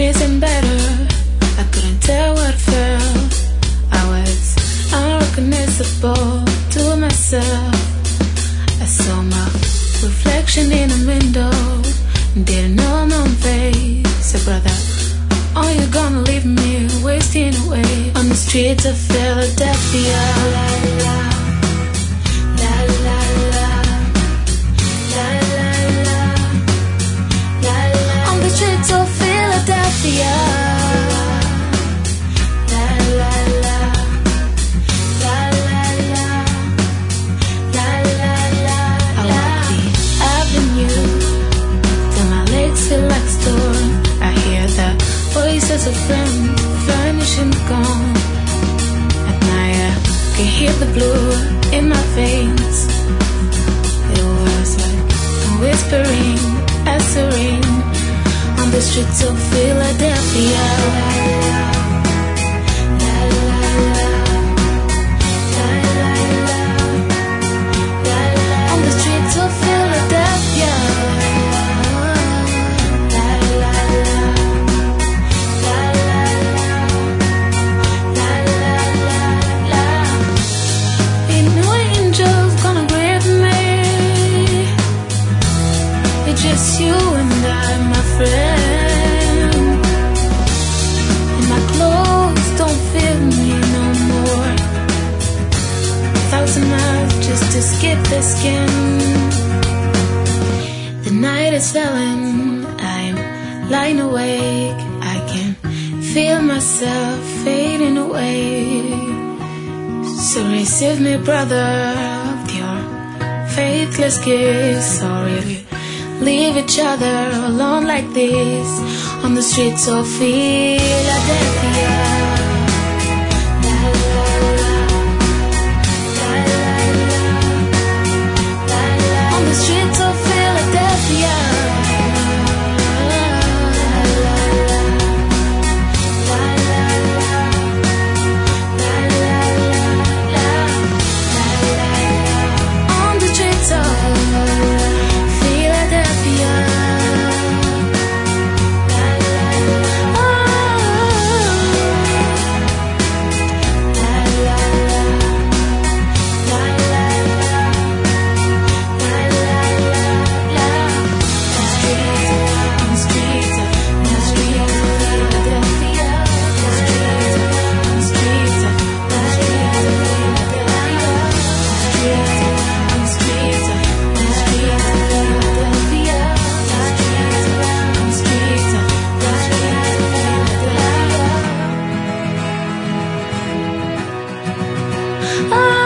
isn't better. I couldn't tell what I felt. I was unrecognizable to myself. I saw my reflection in a window, didn't know my own face. Said, brother, are you gonna leave me wasting away on the streets of Philadelphia? La, la, la, la, la, la, la, la, la, la. On the streets of Philadelphia. La, la, la, la, la, la, la, la, la. I walk the avenue till my legs feel like a storm. I hear the voices of friends vanishing, gone. At night I can hear the blue in my veins. It was like a whispering as the rain on the streets of Philadelphia. La, la, la, la, la, la, la, la. On the streets of Philadelphia. La, la, la. Just you and I, my friend. And my clothes don't fit me no more. 1,000 miles just to skip the skin. The night is falling, I'm lying awake. I can feel myself fading away. So receive me, brother, with your faithless kiss. Sorry, leave each other alone like this on the streets of Philadelphia. La, la, la, la, la, la, la. On the streets of Philadelphia. La, la, la, la, la, la, la, la, la. On the streets of oh.